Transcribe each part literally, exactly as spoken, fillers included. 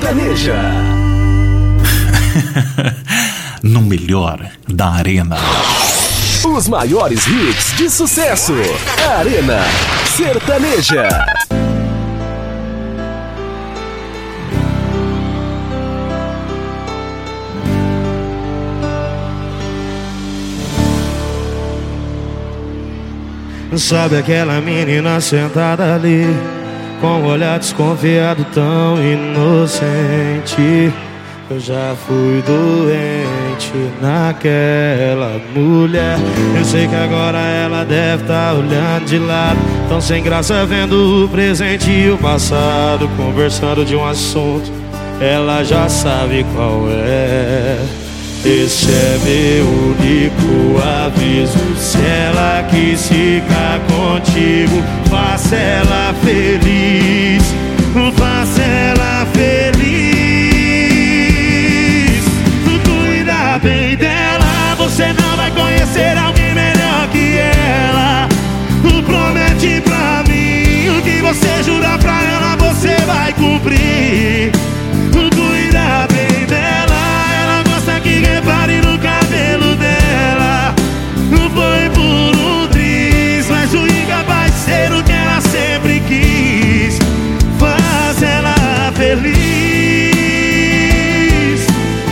Sertaneja. No melhor da Arena. Os maiores hits de sucesso. Arena Sertaneja. Sabe aquela menina sentada ali, com um olhar desconfiado tão inocente? Eu já fui doente naquela mulher. Eu sei que agora ela deve tá olhando de lado, tão sem graça vendo o presente e o passado, conversando de um assunto, ela já sabe qual é. Esse é meu único aviso: se ela quis ficar contigo, faça ela feliz, faça ela feliz. Cuida bem dela, você não vai conhecer alguém melhor que ela. Promete pra mim, o que você jurar pra ela, você vai cumprir. Cuida bem dela, ela gosta que repare no cabelo dela. Foi por um triz, mas o incapaz de ser o que ela sempre quis. Faz ela feliz.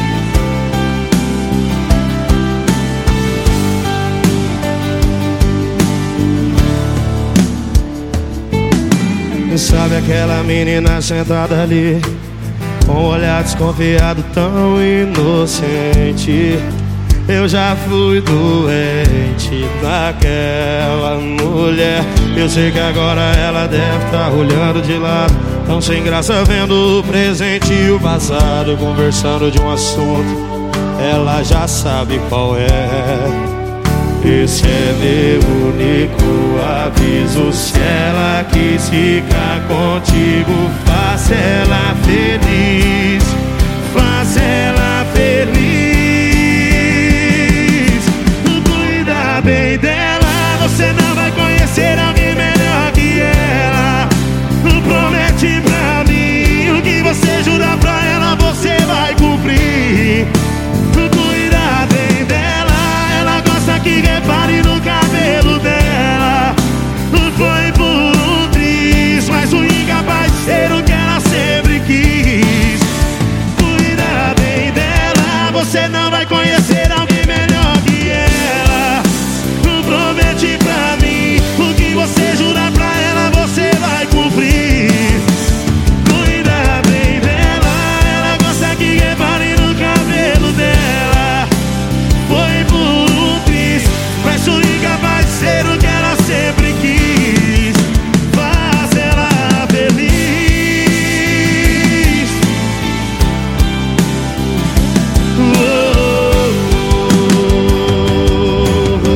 Sabe aquela menina sentada ali, com um olhar desconfiado tão inocente? Eu já fui doente naquela mulher. Eu sei que agora ela deve tá olhando de lado, tão sem graça vendo o presente e o passado, conversando de um assunto, ela já sabe qual é. Esse é meu único aviso: se ela quis ficar contigo, faça ela feliz, faça ela feliz. Cuida bem dela, você não vai conhecer alguém melhor que ela. Promete pra mim, o que você jurar pra ela, você vai cumprir. Cuida bem dela, ela gosta que repare no cabelo dela. Foi por um triz, mas o incapaz de ser o que ela sempre quis. Cuida bem dela, você não vai conhecer alguém melhor que ela. Promete pra mim, o que você jurar pra ela, você vai cumprir. Cuida bem dela, ela gosta que repare no cabelo dela. Foi por um triz, mas o incapaz de ser o que ela sempre quis. Faz ela feliz. Oh, oh,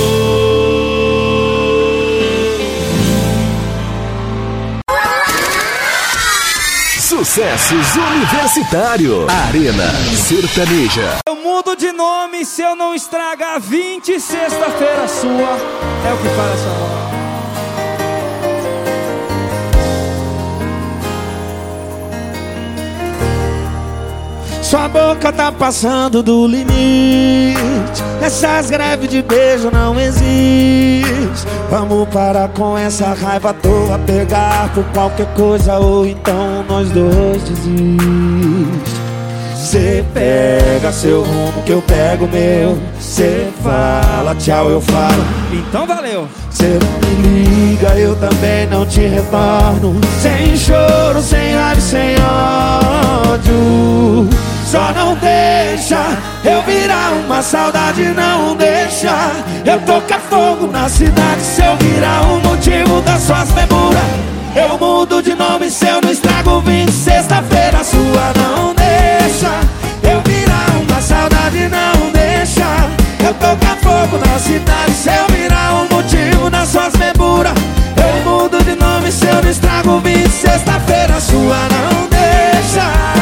oh, oh. Sucessos Universitário. Arena Sertaneja. Eu mudo de nome se eu não estragar vinte sexta-feira sua. É o que fala essa hora. Sua boca tá passando do limite, essas greves de beijo não existem. Vamos parar com essa raiva à toa, pegar por qualquer coisa, ou então nós dois desiste. Cê pega seu rumo que eu pego o meu. Cê fala tchau, eu falo então valeu. Cê não me liga, eu também não te retorno. Sem choro, sem raiva, sem ódio. Só não deixa eu virar uma saudade, não deixa eu tocar fogo na cidade. Se eu virar o motivo das suas demoras, eu mudo de nome se eu não estrago vinte sexta-feira sua. Não deixa eu virar uma saudade, não deixa eu tocar fogo na cidade. Se eu virar o motivo das suas demoras, eu mudo de nome se eu não estrago vinte sexta-feira sua. Não deixa.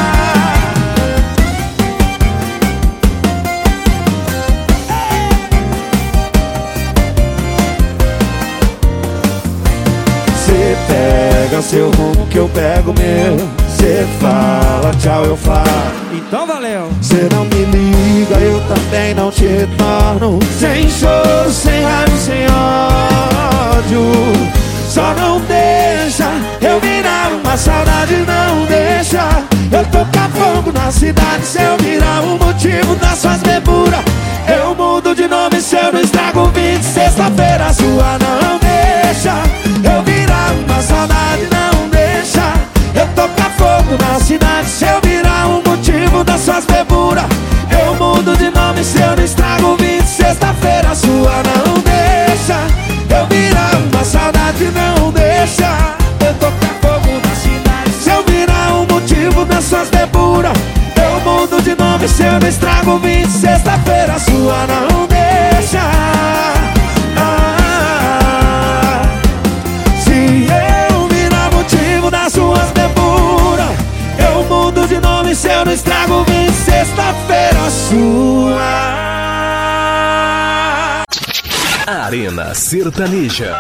Pega seu rumo que eu pego meu. Cê fala, tchau, eu falo. Então valeu. Cê não me liga, eu também não te torno. Sem choro, sem raiva, sem ódio. Só não deixa eu virar uma saudade, não deixa eu tocar fogo na cidade. Se eu virar o motivo das suas beburas, eu mudo de nome se eu não estrago o vinho de sexta-feira sua. Não deixa eu virar uma saudade, não deixa eu tocar fogo na cidade. Se eu virar o motivo das suas beburas, eu mudo de nome se eu não estrago o vinho de sexta-feira sua. Não deixa eu virar uma saudade, não deixa eu tocar fogo na cidade. Se eu virar o motivo das suas beburas, eu mudo de nome se eu não estrago o vinho de sexta-feira sua. Não deixa. Ah, se eu virar motivo das suas beburas, eu mudo de nome se eu não estrago o vinho de sexta-feira sua. Arena Sertaneja.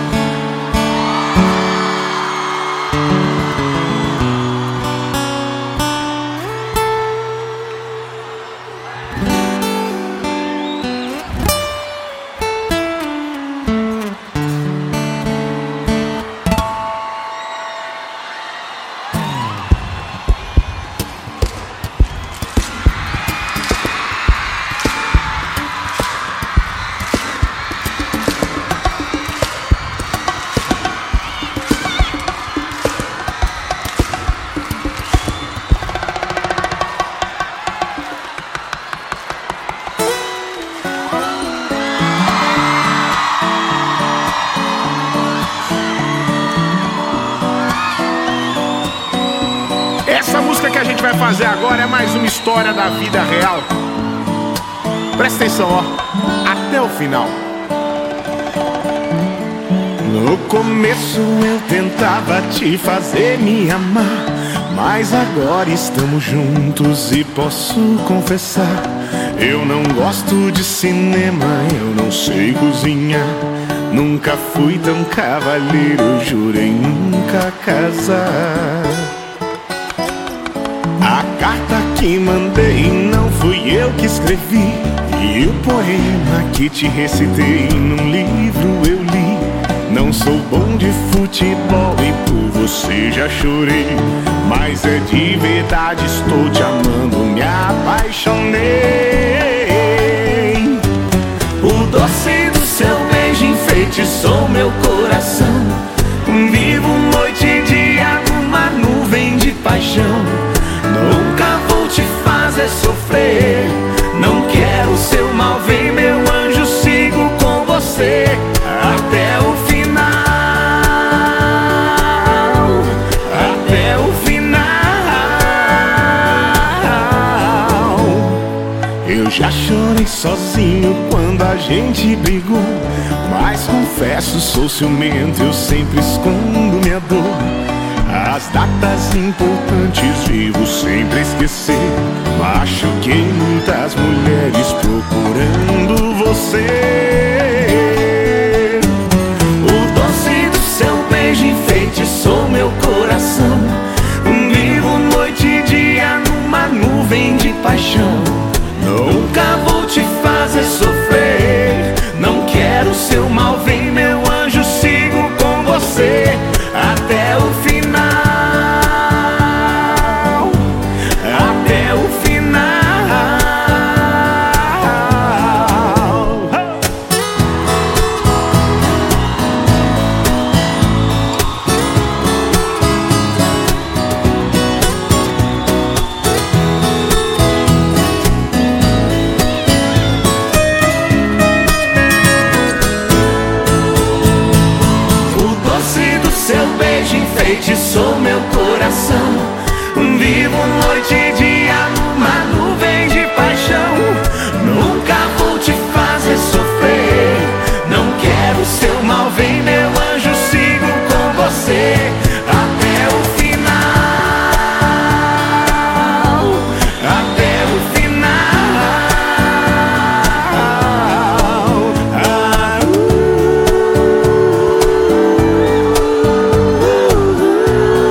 Fazer agora é mais uma história da vida real. Presta atenção, ó, até o final. No começo eu tentava te fazer me amar, mas agora estamos juntos e posso confessar, eu não gosto de cinema, eu não sei cozinhar, nunca fui tão cavalheiro, jurei nunca casar. A carta que mandei não fui eu que escrevi, e o poema que te recitei num livro eu li. Não sou bom de futebol e por você já chorei, mas é de verdade, estou te amando, me apaixonei. O doce do seu beijo enfeitiçou meu coração, vivo noite e dia numa nuvem de paixão. Nunca vou te fazer sofrer, não quero seu mal, vem meu anjo, sigo com você até o final, até o final. Eu já chorei sozinho quando a gente brigou, mas confesso, sou ciumento, eu sempre escondo minha dor. As datas importantes vivo sempre esquecer, machuquei muitas mulheres procurando você. O doce do seu beijo enfeitiçou meu coração, vivo noite e dia numa nuvem de paixão. Nunca vou te fazer sofrer, não quero seu mal, vem meu anjo, sigo com você até o final, até o final. O doce do seu beijo enfeitiçou meu coração, vivo noite e dia numa nuvem de paixão. Nunca vou te fazer sofrer, não quero seu mal, vem meu anjo, sigo com você até o final, até o final. Ah, uh, uh, uh.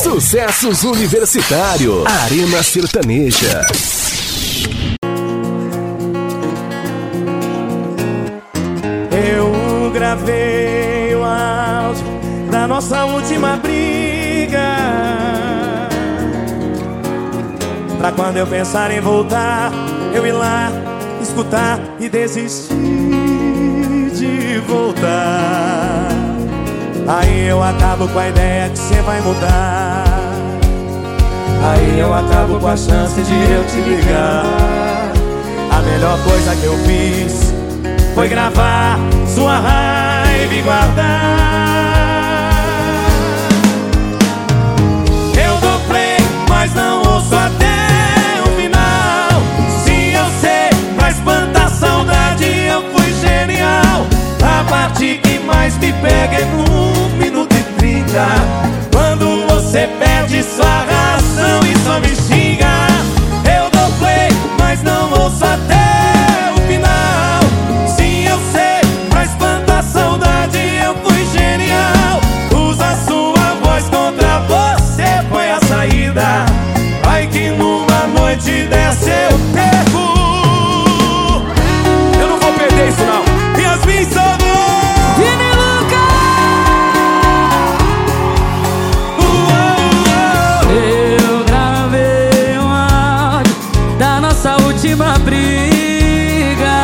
Sucessos Universitário, Arena Sertaneja. Eu gravei o áudio da nossa última briga, pra quando eu pensar em voltar, eu ir lá, escutar e desistir de voltar. Aí eu acabo com a ideia que cê vai mudar. Aí eu acabo com a chance de eu te ligar. A melhor coisa que eu fiz foi gravar sua raiva e guardar. Eu dou play, mas não ouço até o final. Se eu sei, pra espantar a saudade eu fui genial. A parte que mais me pega é no minuto e trinta, quando você perde sua razão e só me xinga. Eu dou play, mas não ouço até o final. Sim, eu sei, pra espantar a saudade eu fui genial. Usa sua voz contra você, foi a saída. Vai que numa noite dessa eu perco. Eu não vou perder isso não. Yasmin salvou. Vini Lucas! Eu gravei um áudio da nossa última briga,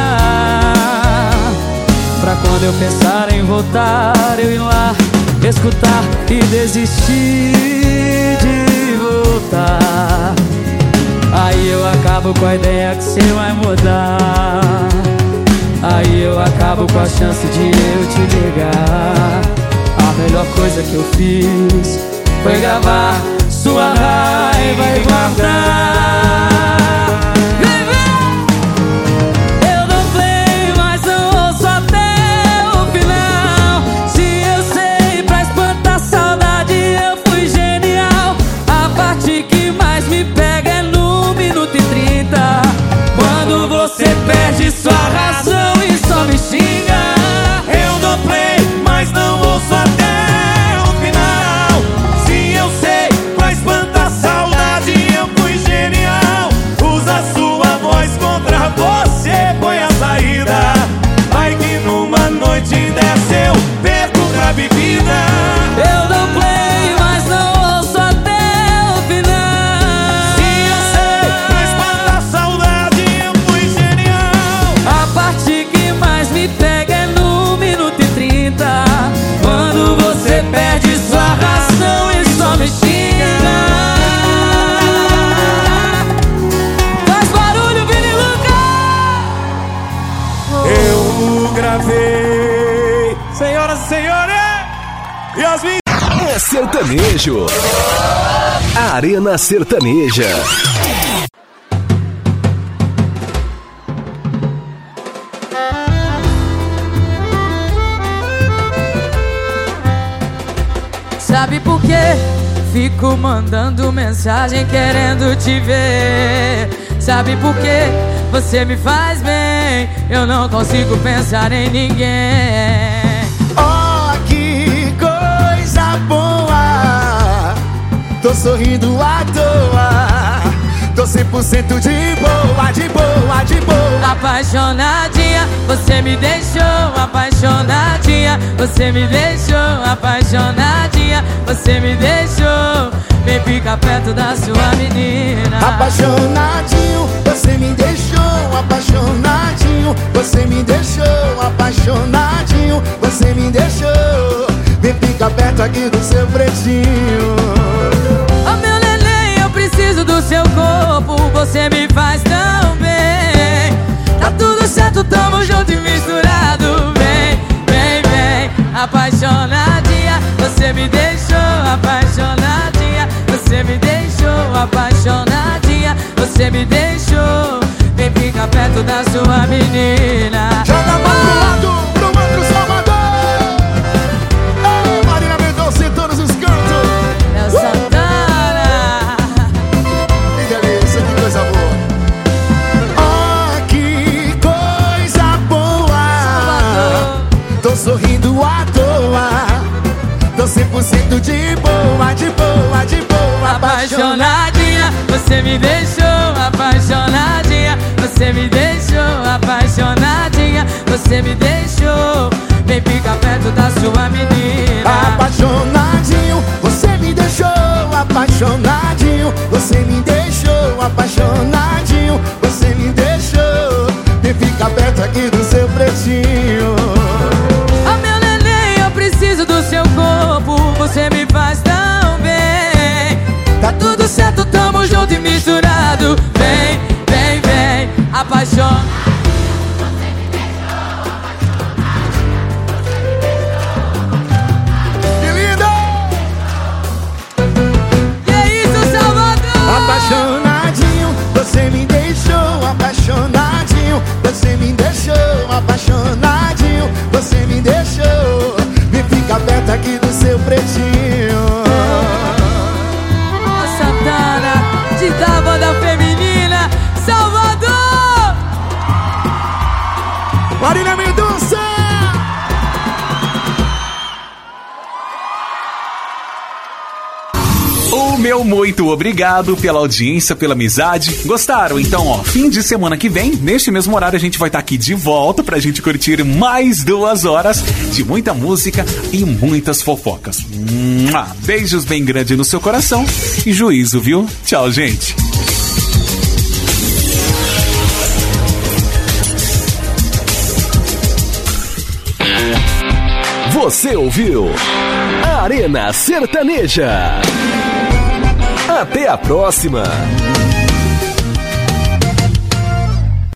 pra quando eu pensar em voltar, eu ir lá, escutar e desistir de voltar. Aí eu acabo com a ideia que cê vai mudar. Aí eu acabo com a chance de eu te ligar. A melhor coisa que eu fiz foi gravar sua raiva e guardar. Eu dou play, mas não ouço até o final. Se eu sei, pra espantar a saudade eu fui genial. A parte que mais me pega é no minuto e trinta, quando você perde sua razão e só me xinga. Eu dou play, mas não ouço até o final. Se eu sei, pra espantar a saudade eu fui genial. Usa sua voz contra você, foi a saída. Vai que numa noite dessa eu perco pra bebida. Eu dou play, mas não ouço até o final. Se eu sei, pra espantar a saudade eu fui genial. A parte que mais me pega é no minuto e trinta, quando você perde sua razão e só me xinga. Faz barulho, Vini Lucas! Eu gravei, senhoras e senhores, Yasmin. É sertanejo. Arena Sertaneja. Sabe por quê? Fico mandando mensagem querendo te ver. Sabe por quê? Você me faz bem, eu não consigo pensar em ninguém. Oh, que coisa boa. Tô sorrindo à toa. Tô cem por cento de boa, de boa, de boa. Apaixonadinha, você me deixou. Apaixonadinha, você me deixou. Apaixonadinha, você me deixou. Vem ficar perto da sua menina. Apaixonadinho, você me deixou. Apaixonadinho, você me deixou. Apaixonadinho, você me deixou. Vem ficar perto aqui do seu pretinho. Oh, meu neném, eu preciso do seu corpo. Você me faz tão bem. Tá tudo certo, tamo junto e misturado. Vem, vem, vem. Apaixonadinha, você me deixou. Apaixonadinha, você me deixou. Apaixonadinha, você me deixou. Vem ficar perto da sua menina. Joga mais pro lado, pro outro Salvador. Oh, Marina Mendonça em todos os cantos. É o Santana. Que delícia, que coisa boa. Oh, que coisa boa. Salvador. Tô sorrindo à toa. Tô cem por cento de boa, de boa, Você me deixou apaixonadinha, você me deixou apaixonadinha, você me deixou. Vem ficar perto da sua menina. Apaixonadinho, você me deixou apaixonadinho, você me deixou apaixonadinho, você me deixou. Vem ficar perto aqui do seu pretinho. Oh meu neném, eu preciso do seu corpo, você me faz tão bem. Tá tudo certo, tamo junto e misturado. Vem, vem, vem, apaixona. Apaixonadinho, você me deixou apaixonadinho, você me deixou apaixonadinho, você me deixou. Me fica perto aqui do seu pretinho. Ó Santana, de da banda feminina, Salvador! Marília Mendonça! O meu muito obrigado pela audiência, pela amizade. Gostaram? Então, ó, fim de semana que vem, neste mesmo horário, a gente vai estar aqui de volta pra gente curtir mais duas horas de muita música e muitas fofocas. Mua! Beijos bem grandes no seu coração e juízo, viu? Tchau, gente. Você ouviu Arena Sertaneja. Até a próxima!